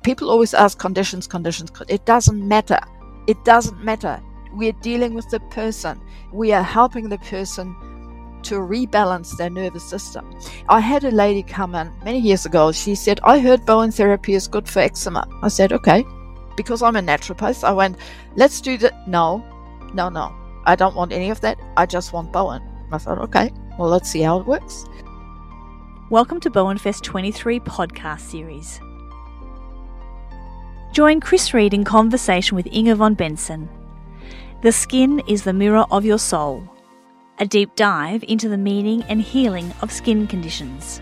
People always ask conditions. It doesn't matter. It doesn't matter. We're dealing with the person. We are helping the person to rebalance their nervous system. I had a lady come in many years ago. She said, I heard Bowen therapy is good for eczema. I said, okay. Because I'm a naturopath, I went, let's do that. No. I don't want any of that. I just want Bowen. I thought, okay, well, let's see how it works. Welcome to Bowenfest 23 podcast series. Join Chris Reed in conversation with Inge von Benson. The skin is the mirror of your soul. A deep dive into the meaning and healing of skin conditions.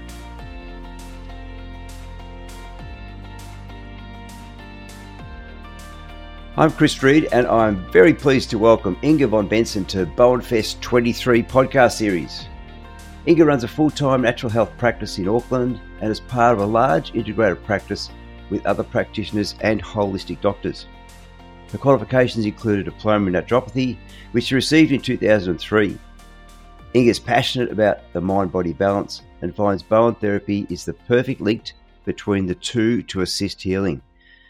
I'm Chris Reed, and I'm very pleased to welcome Inge von Benson to Bowenfest 23 podcast series. Inge runs a full-time natural health practice in Auckland and is part of a large integrated practice with other practitioners and holistic doctors. Her qualifications include a diploma in naturopathy, which she received in 2003. Inge is passionate about the mind-body balance and finds Bowen therapy is the perfect link between the two to assist healing.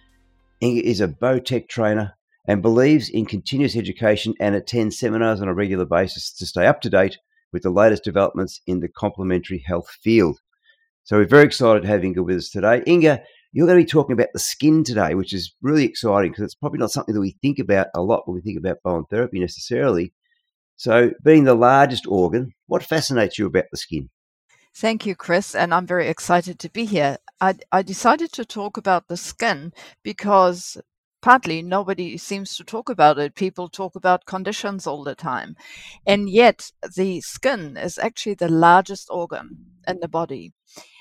Inge is a Bowtech trainer and believes in continuous education and attends seminars on a regular basis to stay up to date with the latest developments in the complementary health field. So we're very excited to have Inge with us today. Inge, you're going to be talking about the skin today, which is really exciting because it's probably not something that we think about a lot when we think about Bowen therapy necessarily. So being the largest organ, what fascinates you about the skin? Thank you, Chris, and I'm very excited to be here. I decided to talk about the skin because partly nobody seems to talk about it. People talk about conditions all the time. And yet the skin is actually the largest organ in the body.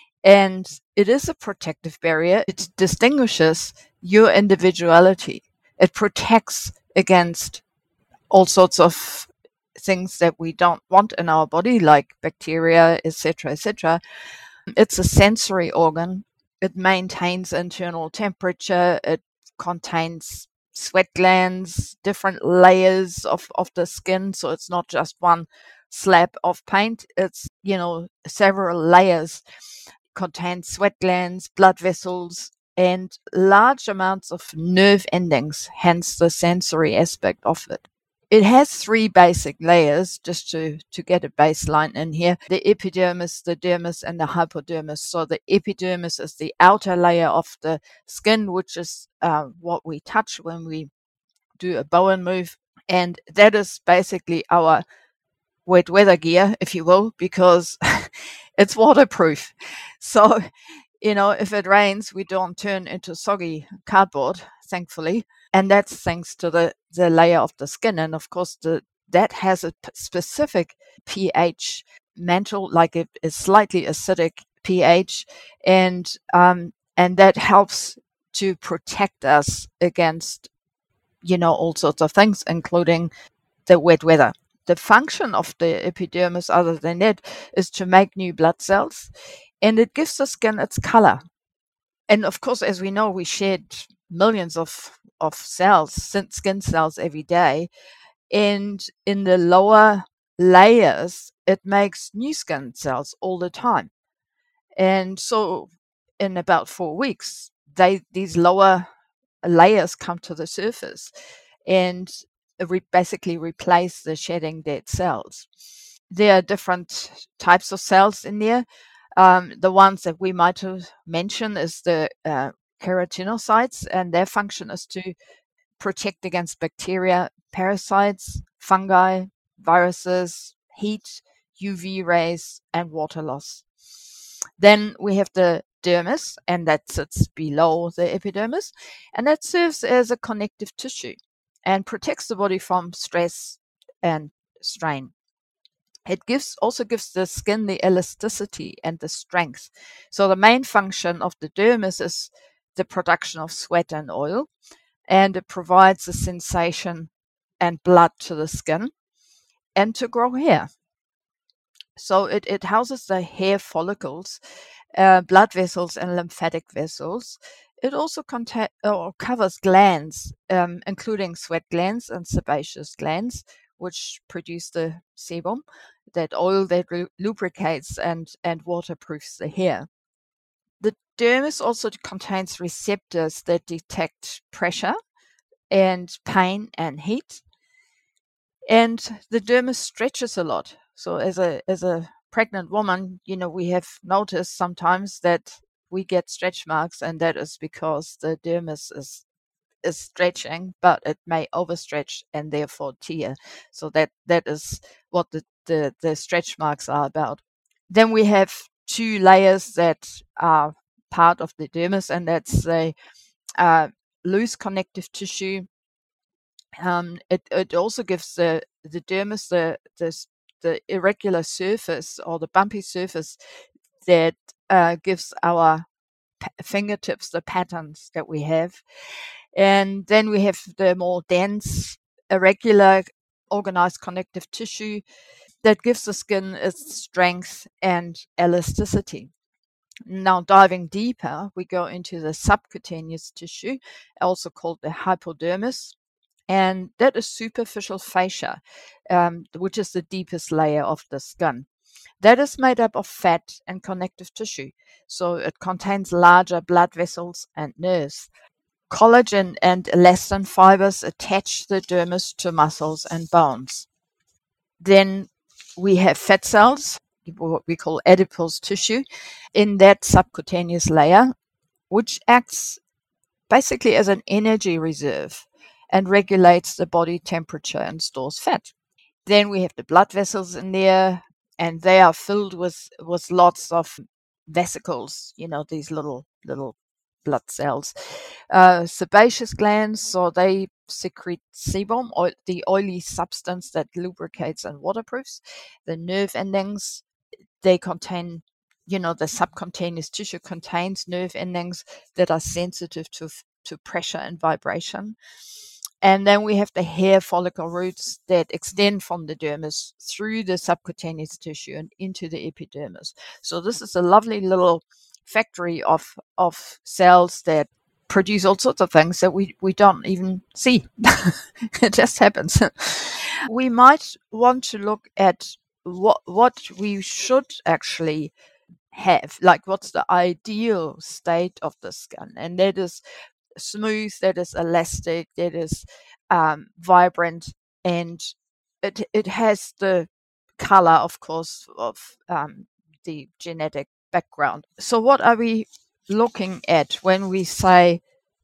And it is a protective barrier. It distinguishes your individuality. It protects against all sorts of things that we don't want in our body, like bacteria, etc., etc. It's a sensory organ. It maintains internal temperature. It contains sweat glands, different layers of the skin. So it's not just one slab of paint. It's, several layers. Contains sweat glands, blood vessels, and large amounts of nerve endings, hence the sensory aspect of it. It has three basic layers, just to get a baseline in here: the epidermis, the dermis, and the hypodermis. So the epidermis is the outer layer of the skin, which is what we touch when we do a Bowen move. And that is basically our wet weather gear, if you will, because it's waterproof. So, if it rains, we don't turn into soggy cardboard, thankfully. And that's thanks to the layer of the skin. And of course, that has a specific pH mantle, like it is slightly acidic pH. And that helps to protect us against, all sorts of things, including the wet weather. The function of the epidermis, other than that, is to make new blood cells, and it gives the skin its color. And of course, as we know, we shed millions of cells, skin cells every day. And in the lower layers, it makes new skin cells all the time. And so in about 4 weeks, these lower layers come to the surface and basically replace the shedding dead cells. There are different types of cells in there. The ones that we might mention is the keratinocytes, and their function is to protect against bacteria, parasites, fungi, viruses, heat, UV rays, and water loss. Then we have the dermis, and that sits below the epidermis, and that serves as a connective tissue and protects the body from stress and strain. It also gives the skin the elasticity and the strength. So the main function of the dermis is the production of sweat and oil, and it provides a sensation and blood to the skin and to grow hair. So it houses the hair follicles, blood vessels, and lymphatic vessels. It also covers glands, including sweat glands and sebaceous glands, which produce the sebum, that oil that lubricates and waterproofs the hair. The dermis also contains receptors that detect pressure and pain and heat. And the dermis stretches a lot. So as a pregnant woman, we have noticed sometimes that we get stretch marks, and that is because the dermis is stretching, but it may overstretch and therefore tear. So that is what the stretch marks are about. Then we have two layers that are part of the dermis, and that's the loose connective tissue. It also gives the dermis the irregular surface or the bumpy surface that gives our fingertips the patterns that we have. And then we have the more dense, irregular, organized connective tissue that gives the skin its strength and elasticity. Now, diving deeper, we go into the subcutaneous tissue, also called the hypodermis, and that is superficial fascia, which is the deepest layer of the skin. That is made up of fat and connective tissue, so it contains larger blood vessels and nerves. Collagen and elastin fibers attach the dermis to muscles and bones. Then we have fat cells, what we call adipose tissue, in that subcutaneous layer, which acts basically as an energy reserve and regulates the body temperature and stores fat. Then we have the blood vessels in there, and they are filled with lots of vesicles, these little blood cells. Sebaceous glands, so they secrete sebum, or the oily substance that lubricates and waterproofs. The nerve endings, they contain, the subcutaneous tissue contains nerve endings that are sensitive to pressure and vibration. And then we have the hair follicle roots that extend from the dermis through the subcutaneous tissue and into the epidermis. So this is a lovely little factory of cells that produce all sorts of things that we don't even see. It just happens. We might want to look at what we should actually have, like what's the ideal state of the skin, and that is smooth, that is elastic, that is vibrant, and it has the color, of course, of the genetic background. So what are we looking at when we say,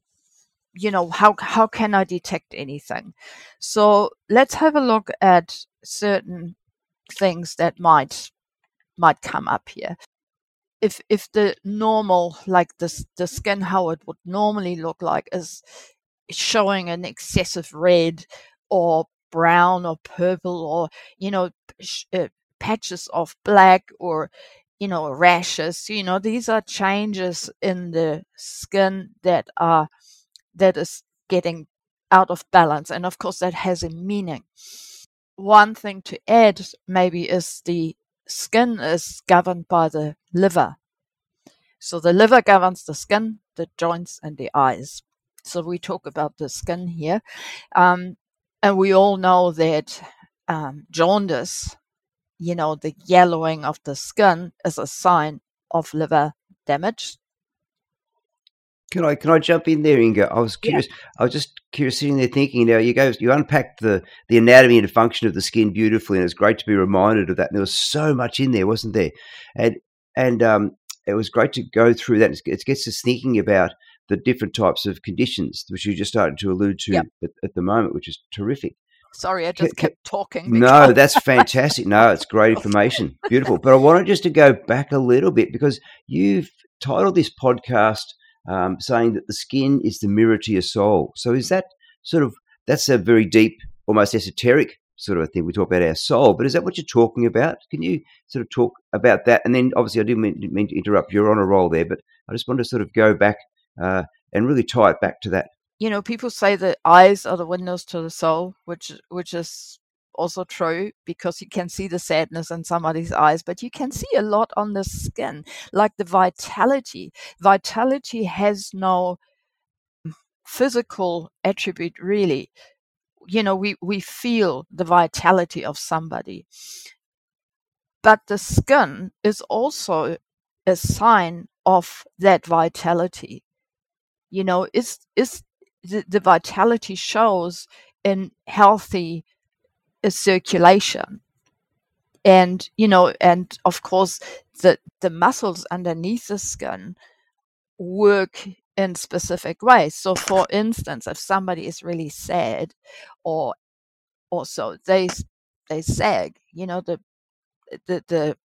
how can I detect anything? So let's have a look at certain things that might come up here. If the normal, like the skin, how it would normally look like, is showing an excessive red or brown or purple, or patches of black, or rashes, these are changes in the skin that is getting out of balance, and of course that has a meaning. One thing to add maybe is the skin is governed by the liver. So the liver governs the skin, the joints, and the eyes. So we talk about the skin here. And we all know that jaundice, the yellowing of the skin, is a sign of liver damage. Can I jump in there, Inga? I was curious. Yeah. I was just curious, sitting there thinking. Now you unpacked the anatomy and function of the skin beautifully, and it's great to be reminded of that. And there was so much in there, wasn't there? And it was great to go through that. It gets us thinking about the different types of conditions, which you just started to allude to at the moment, which is terrific. Sorry, I just kept talking. No, that's fantastic. No, it's great information. Beautiful. But I wanted just to go back a little bit, because you've titled this podcast saying that the skin is the mirror to your soul. So is that that's a very deep, almost esoteric sort of a thing. We talk about our soul, but is that what you're talking about? Can you sort of talk about that? And then obviously I didn't mean to interrupt. You're on a roll there, but I just wanted to sort of go back and really tie it back to that. People say that eyes are the windows to the soul, which is also true, because you can see the sadness in somebody's eyes, but you can see a lot on the skin, like the vitality. Vitality has no physical attribute, really. We feel the vitality of somebody. But the skin is also a sign of that vitality. Is the vitality shows in healthy circulation. And, and of course, the muscles underneath the skin work in specific ways. So, for instance, if somebody is really sad, or so they sag, the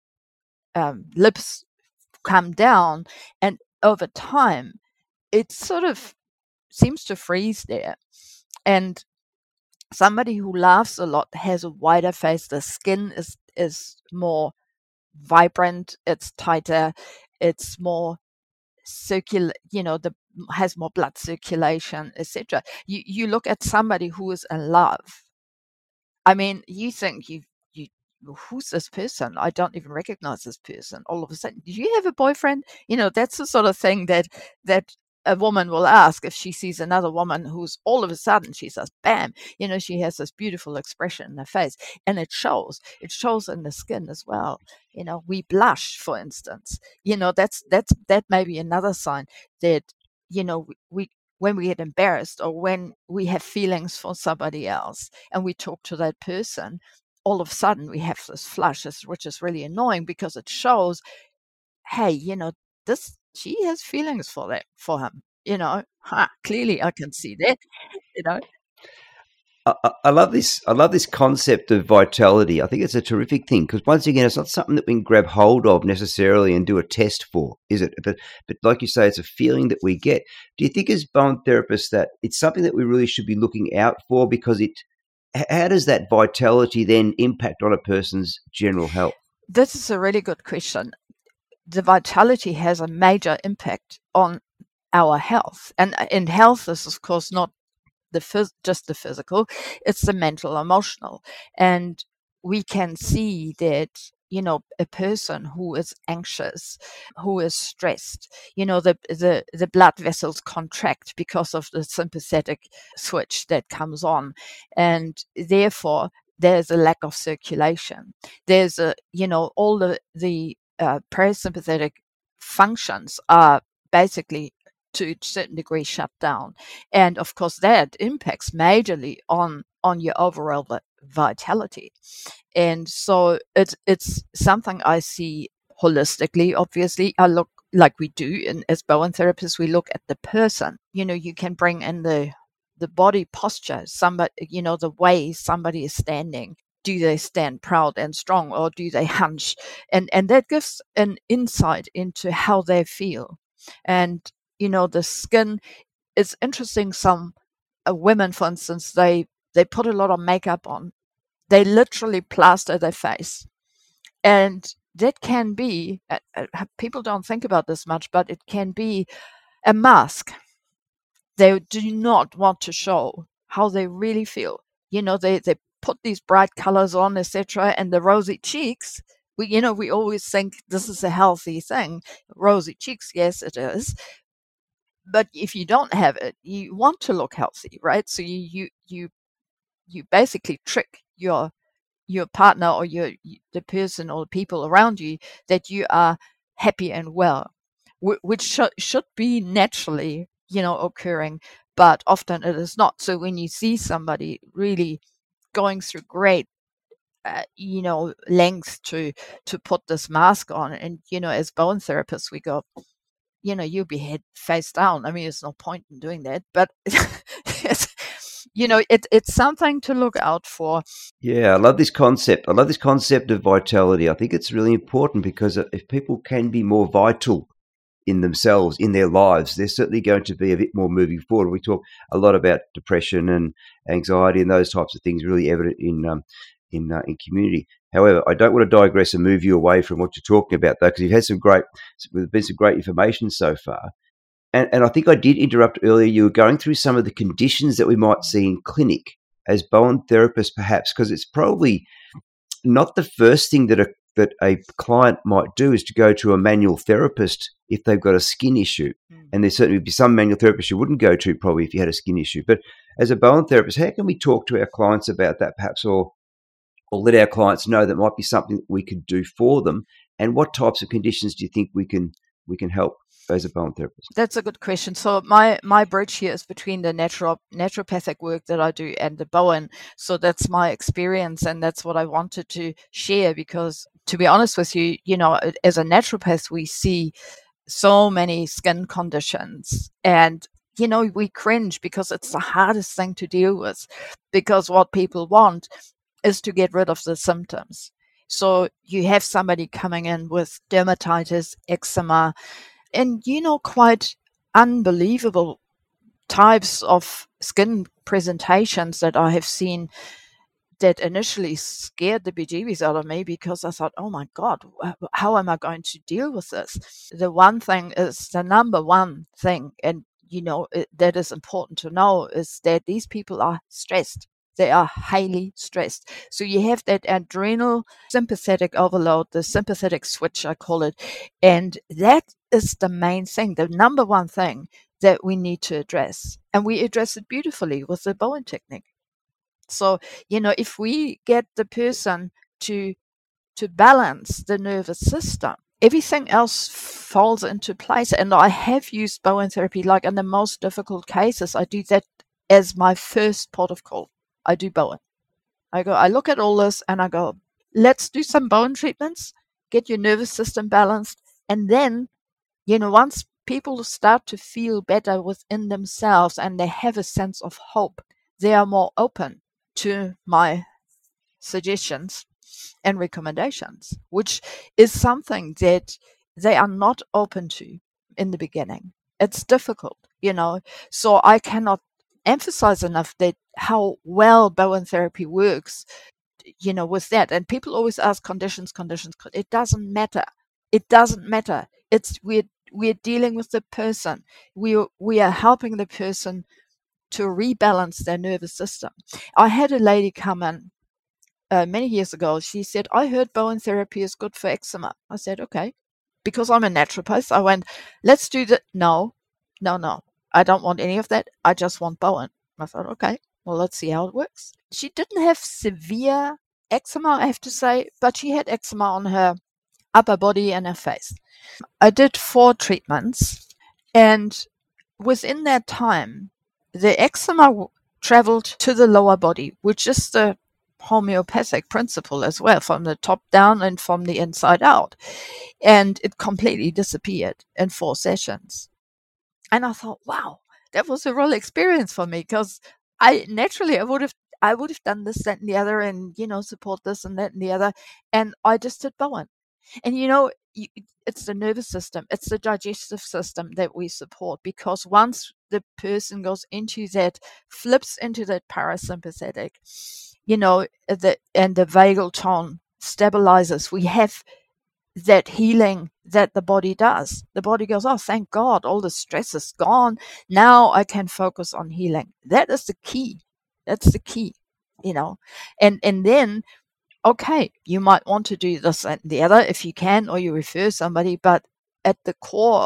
lips come down, and over time, it sort of seems to freeze there. And somebody who laughs a lot has a wider face. The skin is more vibrant, it's tighter, it's more circular, has more blood circulation, etc. You look at somebody who is in love. I mean, you think you who's this person? I don't even recognize this person. All of a sudden, do you have a boyfriend? That's the sort of thing that a woman will ask if she sees another woman who's all of a sudden she says, bam, she has this beautiful expression in her face. And it shows in the skin as well. We blush, for instance. That may be another sign that, we when we get embarrassed, or when we have feelings for somebody else and we talk to that person, all of a sudden we have this flush, which is really annoying, because it shows, hey, she has feelings for him. Clearly I can see that. I love this. I love this concept of vitality. I think it's a terrific thing, because once again, it's not something that we can grab hold of necessarily and do a test for, is it? But like you say, it's a feeling that we get. Do you think, as Bowen therapists, that it's something that we really should be looking out for? Because how does that vitality then impact on a person's general health? This is a really good question. The vitality has a major impact on our health, and in health is, of course, not just the physical, it's the mental, emotional. And we can see that, a person who is anxious, who is stressed, the blood vessels contract because of the sympathetic switch that comes on. And therefore, there's a lack of circulation. There's all the parasympathetic functions are basically to a certain degree shut down. And of course, that impacts majorly on your overall vitality. And so it's something I see holistically. Obviously, I look, like we do, and as Bowen therapists, we look at the person. You can bring in the body posture, somebody, the way somebody is standing. Do they stand proud and strong, or do they hunch? And that gives an insight into how they feel. And the skin is interesting. Some women, for instance, they put a lot of makeup on. They literally plaster their face. And that can be, people don't think about this much, but it can be a mask. They do not want to show how they really feel. They put these bright colors on, etc., and the rosy cheeks. We always think this is a healthy thing. Rosy cheeks, yes, it is. But if you don't have it, you want to look healthy, right? So you basically trick your partner, or the person or the people around you, that you are happy and well, which should be naturally, occurring, but often it is not. So when you see somebody really going through great lengths to put this mask on, and as Bowen therapists, we go, you'll be head face down. I mean, there's no point in doing that, but it's something to look out for. Yeah, I love this concept. I love this concept of vitality. I think it's really important, because if people can be more vital in themselves, in their lives, they're certainly going to be a bit more moving forward. We talk a lot about depression and anxiety and those types of things, really evident in community. However, I don't want to digress and move you away from what you're talking about, though, because you've had been some great information so far. And I think I did interrupt earlier. You were going through some of the conditions that we might see in clinic as Bowen therapists, perhaps, because it's probably not the first thing that a client might do is to go to a manual therapist if they've got a skin issue. And there certainly would be some manual therapists you wouldn't go to probably if you had a skin issue. But as a Bowen therapist, how can we talk to our clients about that, perhaps, or let our clients know that might be something that we could do for them? And what types of conditions do you think we can help? as a Bowen therapist? That's a good question. So my bridge here is between the naturopathic work that I do and the Bowen. So that's my experience, and that's what I wanted to share. Because to be honest with you, as a naturopath, we see so many skin conditions, and we cringe because it's the hardest thing to deal with. Because what people want is to get rid of the symptoms. So you have somebody coming in with dermatitis, eczema, and quite unbelievable types of skin presentations that I have seen that initially scared the bejeebies out of me, because I thought, oh my God, how am I going to deal with this? The number one thing, and that is important to know, is that these people are stressed. They are highly stressed. So you have that adrenal sympathetic overload, the sympathetic switch, I call it. And that is the main thing, the number one thing that we need to address. And we address it beautifully with the Bowen technique. So, if we get the person to balance the nervous system, everything else falls into place. And I have used Bowen therapy, like in the most difficult cases. I do that as my first port of call. I do Bowen. I look at all this and I go, let's do some Bowen treatments, get your nervous system balanced. And then, once people start to feel better within themselves and they have a sense of hope, they are more open to my suggestions and recommendations, which is something that they are not open to in the beginning. It's difficult, so I cannot emphasize enough that how well Bowen therapy works, with that. And people always ask conditions. It doesn't matter. It's we're dealing with the person. We are helping the person to rebalance their nervous system. I had a lady come in many years ago. She said, I heard Bowen therapy is good for eczema. I said, okay. Because I'm a naturopath, I went, let's do that. No. I don't want any of that. I just want Bowen. I thought, okay, well, let's see how it works. She didn't have severe eczema, I have to say, but she had eczema on her upper body and her face. I did 4 treatments, and within that time, the eczema traveled to the lower body, which is the homeopathic principle as well, from the top down and from the inside out. And it completely disappeared in 4 sessions. And I thought, wow, that was a real experience for me, because I would have done this, that, and the other, and support this and that and the other, and I just did Bowen. And it's the nervous system, it's the digestive system that we support, because once the person goes into that, flips into that parasympathetic, and the vagal tone stabilizes, we have that healing that the body does. The body goes, oh, thank God, all the stress is gone. Now I can focus on healing. That is the key. That's the key, and then, okay, you might want to do this and the other if you can, or you refer somebody, but at the core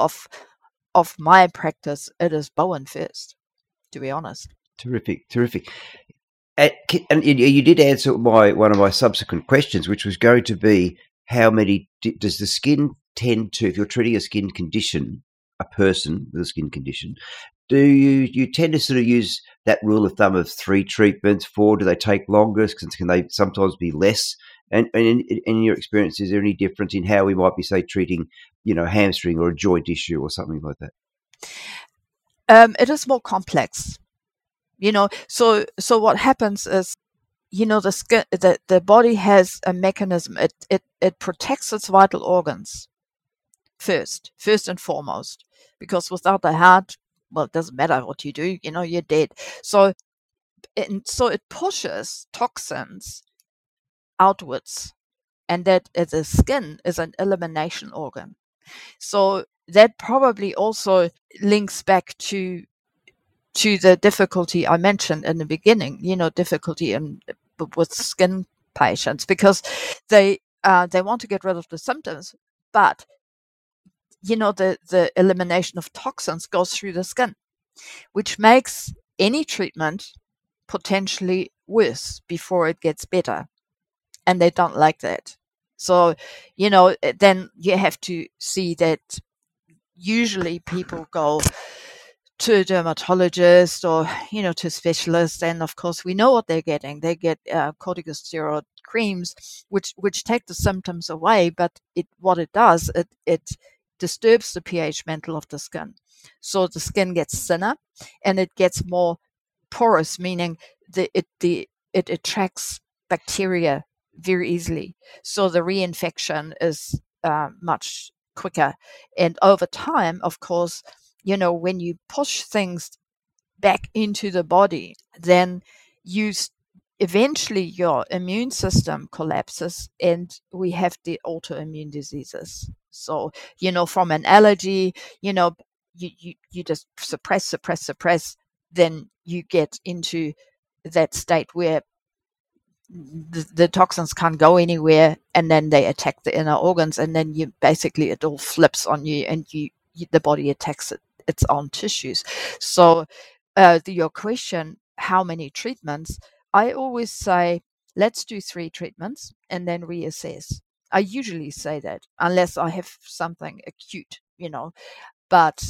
of my practice, it is Bowen first, to be honest. Terrific. And you did answer one of my subsequent questions, which was going to be, how many does the skin tend to, if you're treating a skin condition, a person with a skin condition, do you tend to sort of use that rule of thumb of 3 treatments, 4? Do they take longer? Can they sometimes be less? And in your experience, is there any difference in how we might be, say, treating, hamstring or a joint issue or something like that? It is more complex, So what happens is, the skin, the body has a mechanism. It protects its vital organs first and foremost, because without the heart, well, it doesn't matter what you do, you're dead. So it pushes toxins outwards, and that the skin is an elimination organ. So that probably also links back to the difficulty I mentioned in the beginning, difficulty with skin patients, because they want to get rid of the symptoms, but the elimination of toxins goes through the skin, which makes any treatment potentially worse before it gets better, and they don't like that. So then you have to see that usually people go to a dermatologist or, to a specialist. And of course, we know what they're getting. They get corticosteroid creams, which take the symptoms away. But what it does, it disturbs the pH mantle of the skin. So the skin gets thinner and it gets more porous, meaning it attracts bacteria very easily. So the reinfection is much quicker. And over time, of course, when you push things back into the body, then eventually your immune system collapses and we have the autoimmune diseases. So, from an allergy, you just suppress, then you get into that state where the toxins can't go anywhere, and then they attack the inner organs, and then it all flips on you, and the body attacks its own tissues. So your question, how many treatments? I always say, let's do 3 treatments and then reassess. I usually say that unless I have something acute, but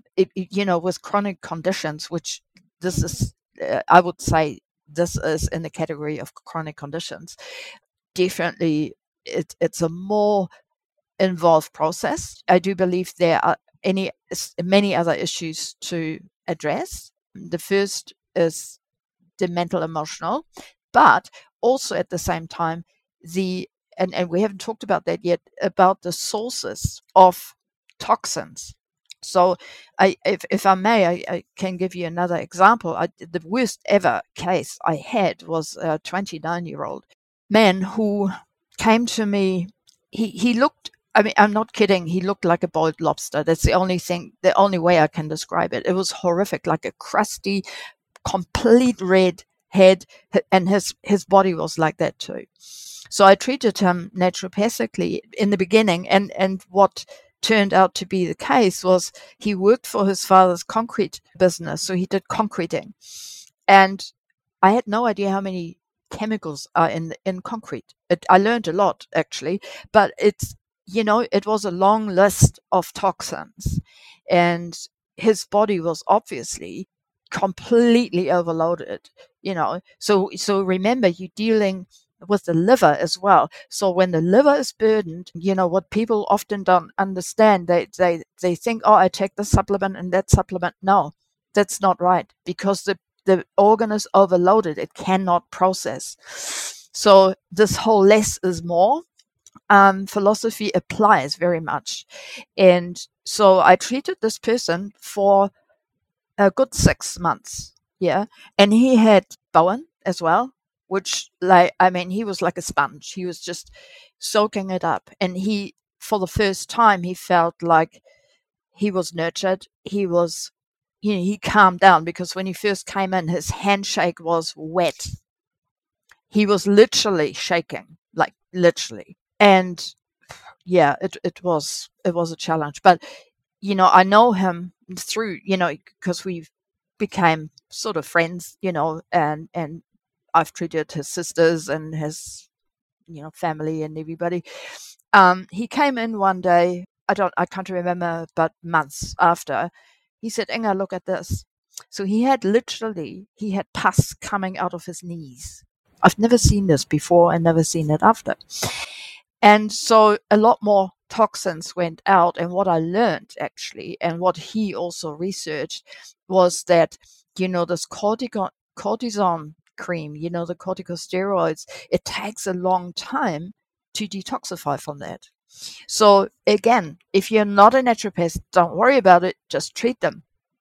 with chronic conditions, which this is, I would say this is in the category of chronic conditions, definitely it's a more involved process. I do believe there are many other issues to address. The first is the mental emotional, but also at the same time, and we haven't talked about that yet, about the sources of toxins. So if I may, I can give you another example. The worst ever case I had was a 29-year-old man who came to me. He looked, I mean, I'm not kidding. He looked like a boiled lobster. That's the only way I can describe it. It was horrific, like a crusty, complete red head, and his body was like that too. So I treated him naturopathically in the beginning, and what turned out to be the case was he worked for his father's concrete business, so he did concreting, and I had no idea how many chemicals are in concrete. I learned a lot actually, but it was a long list of toxins, and his body was obviously completely overloaded. So remember, you're dealing with the liver as well. So when the liver is burdened, what people often don't understand, they think, oh, I take this supplement and that supplement. No, that's not right, because the organ is overloaded. It cannot process. So this whole less is more philosophy applies very much. And so I treated this person for a good 6 months. Yeah. And he had Bowen as well, which he was like a sponge. He was just soaking it up. And for the first time, he felt like he was nurtured. He was, he calmed down, because when he first came in, his handshake was wet. He was literally shaking, like literally. And yeah, it was a challenge. But, I know him through, because we became sort of friends, and I've treated his sisters and his, family and everybody. He came in one day, I can't remember, but months after, he said, Inga, look at this. So he had pus coming out of his knees. I've never seen this before and never seen it after. And so a lot more toxins went out. And what I learned actually, and what he also researched, was that, this cortisone cream, the corticosteroids, it takes a long time to detoxify from that. So again, if you're not a naturopath, don't worry about it. Just treat them.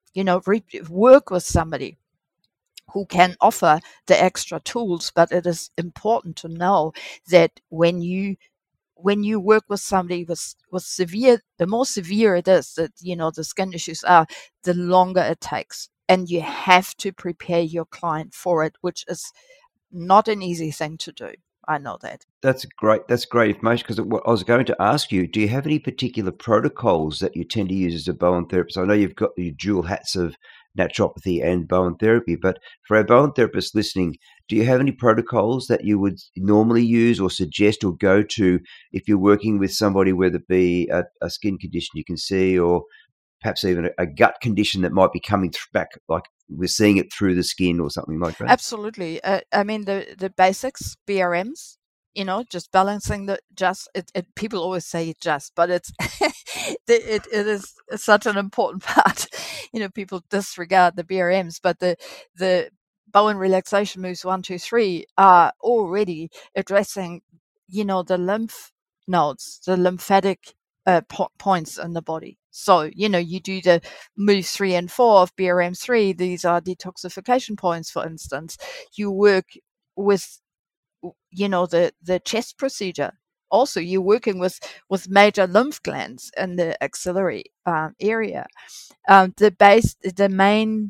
Work with somebody who can offer the extra tools. But it is important to know that when you work with somebody with severe, the more severe it is, that the skin issues are, the longer it takes. And you have to prepare your client for it, which is not an easy thing to do. I know that. That's great information, because I was going to ask you, do you have any particular protocols that you tend to use as a Bowen therapist? I know you've got your dual hats of naturopathy and Bowen therapy, but for our Bowen therapists listening, do you have any protocols that you would normally use or suggest or go to if you're working with somebody, whether it be a skin condition you can see, or perhaps even a gut condition that might be coming back, like we're seeing it through the skin or something like that? Absolutely. I mean, the basics, BRMs, just balancing people always say just, but it's, it is such an important part. People disregard the BRMs, but the Bowen relaxation moves 1, 2, 3 are already addressing, the lymph nodes, the lymphatic points in the body. So, you do the moves 3 and 4 of BRM3. These are detoxification points, for instance. You work with, the chest procedure. Also, you're working with major lymph glands in the axillary area. The main,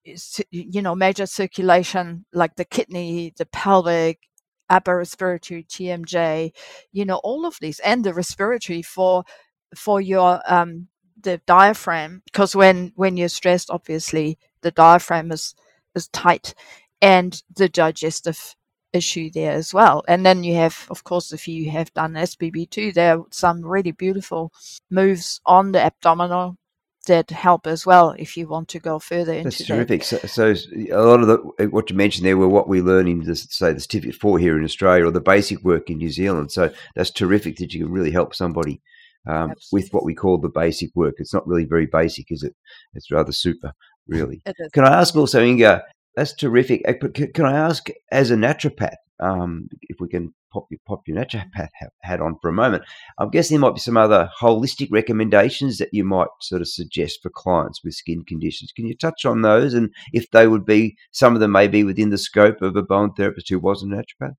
major circulation, like the kidney, the pelvic, upper respiratory, TMJ, all of these, and the respiratory for your the diaphragm, because when you're stressed, obviously the diaphragm is tight, and the digestive issue there as well. And then you have, of course, if you have done SBB2, there are some really beautiful moves on the abdominal that help as well if you want to go further into That's terrific. So a lot of what you mentioned there were what we learn in the Certificate 4 here in Australia, or the basic work in New Zealand. So that's terrific that you can really help somebody with what we call the basic work. It's not really very basic, is it? It's rather super, really. It is. Can I ask also, Inga, that's terrific. Can I ask, as a naturopath, if we can pop your naturopath hat on for a moment, I'm guessing there might be some other holistic recommendations that you might sort of suggest for clients with skin conditions. Can you touch on those, and if they would be, some of them may be within the scope of a Bowen therapist who was a naturopath?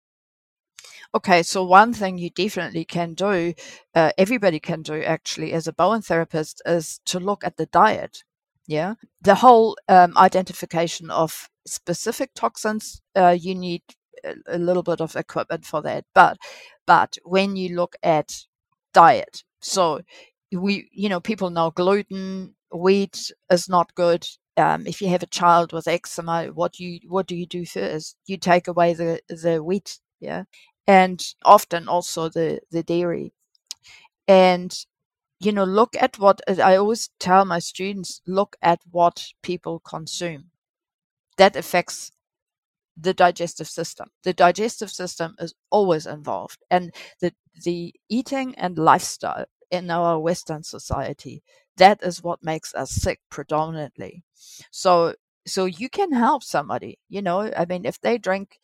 Okay, so one thing you definitely can do, everybody can do actually as a Bowen therapist, is to look at the diet. Yeah, the whole identification of specific toxins, you need a little bit of equipment for that. But when you look at diet, so people know gluten, wheat is not good. If you have a child with eczema, what do you do first? You take away the wheat, yeah, and often also the dairy. And look at what I always tell my students: look at what people consume. That affects the digestive system. The digestive system is always involved, and the eating and lifestyle in our Western society, that is what makes us sick predominantly. So you can help somebody, I mean, if they drink,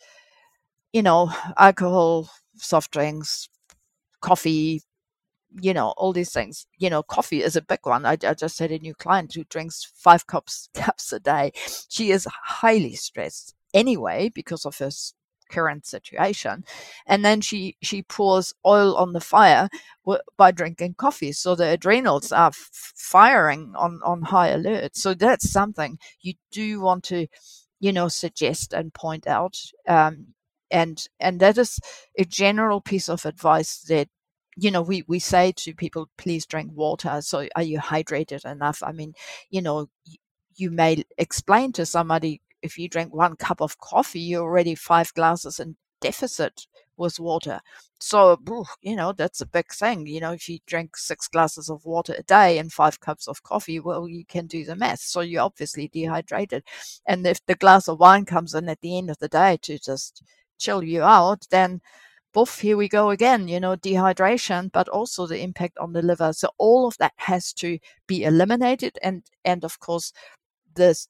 alcohol, soft drinks, coffee, all these things. Coffee is a big one. I just had a new client who drinks 5 cups a day. She is highly stressed anyway because of her current situation, and then she pours oil on the fire by drinking coffee, so the adrenals are firing on high alert. So that's something you do want to suggest and point out, and that is a general piece of advice that we say to people: please drink water. So are you hydrated enough? I mean, you may explain to somebody, if you drink 1 cup of coffee, you're already 5 glasses in deficit with water. So, that's a big thing. If you drink 6 glasses of water a day and 5 cups of coffee, well, you can do the math. So you're obviously dehydrated. And if the glass of wine comes in at the end of the day to just chill you out, then boof, here we go again, dehydration, but also the impact on the liver. So all of that has to be eliminated. And of course, the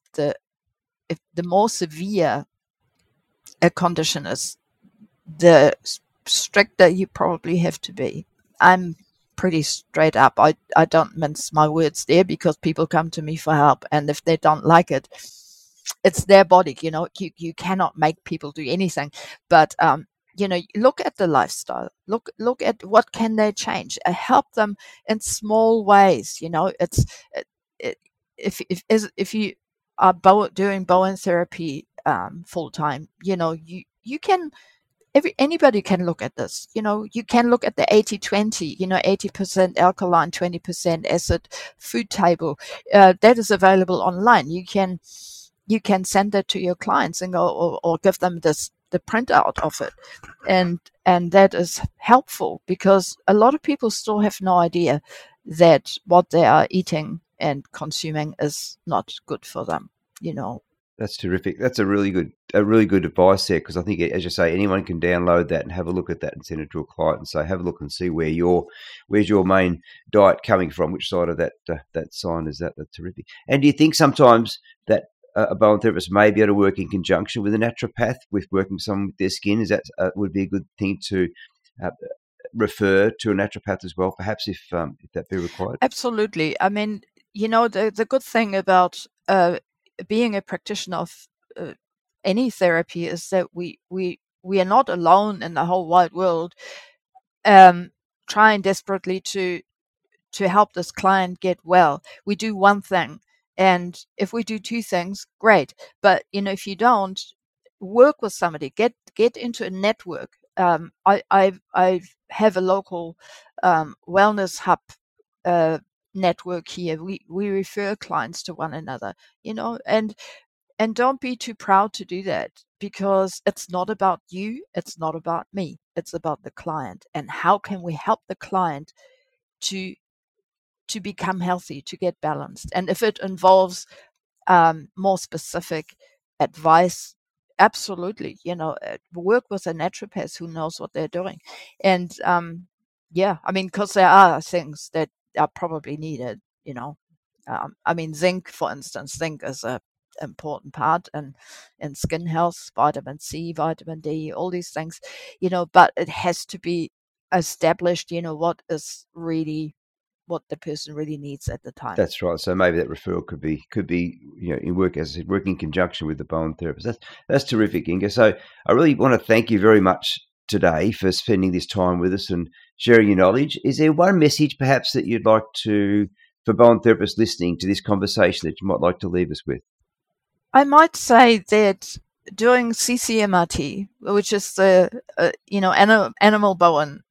more severe a condition is, the stricter you probably have to be. I'm pretty straight up. I don't mince my words there, because people come to me for help, and if they don't like it, it's their body. You cannot make people do anything. But look at the lifestyle. Look at what can they change. Help them in small ways. It's if you are doing Bowen therapy full time, you can. Anybody can look at this. You can look at the 80-20, 80% alkaline, 20% acid food table. That is available online. You can send that to your clients and go, or give them the printout of it. And that is helpful, because a lot of people still have no idea that what they are eating and consuming is not good for them, That's terrific. That's a really good advice there, because I think, as you say, anyone can download that and have a look at that and send it to a client and say, have a look and see where's your main diet coming from, which side of that sign is that. That's terrific. And do you think sometimes that a Bowen therapist may be able to work in conjunction with a naturopath with working with someone with their skin? Is that would be a good thing to refer to a naturopath as well, perhaps, if that be required? Absolutely. I mean, the good thing about being a practitioner of any therapy is that we are not alone in the whole wide world, trying desperately to help this client get well. We do one thing, and if we do two things, great. But if you don't, work with somebody, get into a network. I have a local wellness hub network here. We refer clients to one another, and don't be too proud to do that, because it's not about you, it's not about me, it's about the client, and how can we help the client to become healthy, to get balanced. And if it involves more specific advice, absolutely, work with a naturopath who knows what they're doing. And because there are things that are probably needed, zinc, for instance. Zinc is a important part in skin health, vitamin C, vitamin D, all these things, but it has to be established, what the person really needs at the time. That's right. So maybe that referral could be in work, as I said, working in conjunction with the Bowen therapist. That's terrific, Inga. So I really want to thank you very much today for spending this time with us and sharing your knowledge. Is there one message perhaps that you'd like for Bowen therapists listening to this conversation, that you might like to leave us with? I might say that doing CCMRT, which is the animal Bowen,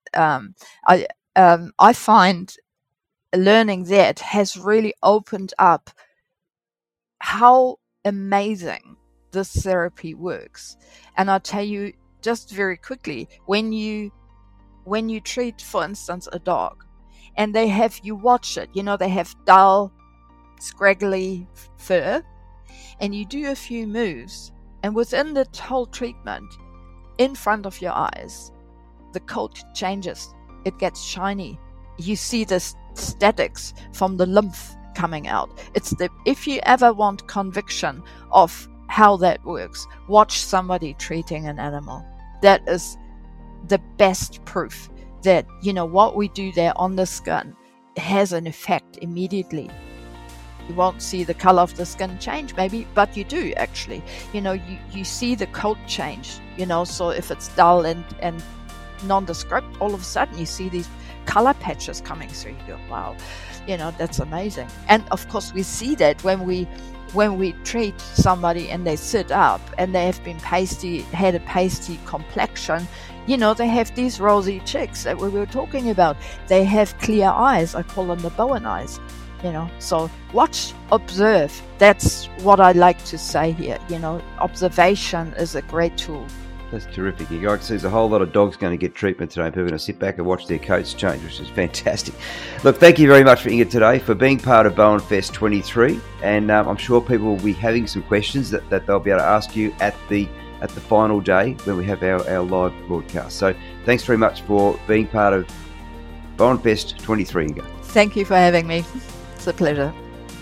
I find learning that has really opened up how amazing this therapy works. And I'll tell you just very quickly, when you treat, for instance, a dog, and you watch it, they have dull, scraggly fur, and you do a few moves, and within the whole treatment, in front of your eyes, the coat changes. It gets shiny. You see the statics from the lymph coming out. If you ever want conviction of how that works, watch somebody treating an animal. That is the best proof that, what we do there on the skin has an effect immediately. You won't see the color of the skin change, maybe, but you do actually. You see the coat change, so if it's dull and nondescript, all of a sudden you see these color patches coming through. You go, wow, that's amazing. And of course we see that when we treat somebody and they sit up and they have been had a pasty complexion, they have these rosy cheeks that we were talking about. They have clear eyes. I call them the Bowen eyes. So watch, observe. That's what I like to say here. Observation is a great tool. That's terrific. You can see there's a whole lot of dogs going to get treatment today. People are going to sit back and watch their coats change, which is fantastic. Look, thank you very much for Inga today, for being part of Bowen Fest 23. And I'm sure people will be having some questions that they'll be able to ask you at the final day when we have our live broadcast. So thanks very much for being part of Bowen Fest 23, Inga. Thank you for having me. It's a pleasure.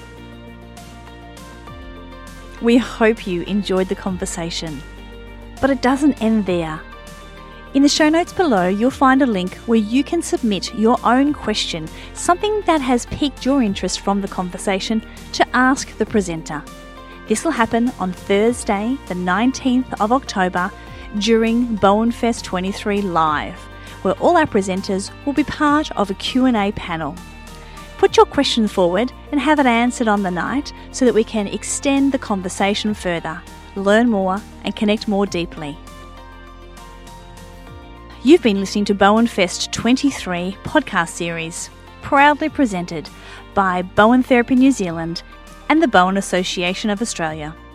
We hope you enjoyed the conversation. But it doesn't end there. In the show notes below, you'll find a link where you can submit your own question, something that has piqued your interest from the conversation, to ask the presenter. This will happen on Thursday, the 19th of October, during Bowen Fest 23 Live, where all our presenters will be part of a Q&A panel. Put your question forward and have it answered on the night so that we can extend the conversation further, learn more and connect more deeply. You've been listening to Bowen Fest 23 podcast series, proudly presented by Bowen Therapy New Zealand and the Bowen Association of Australia.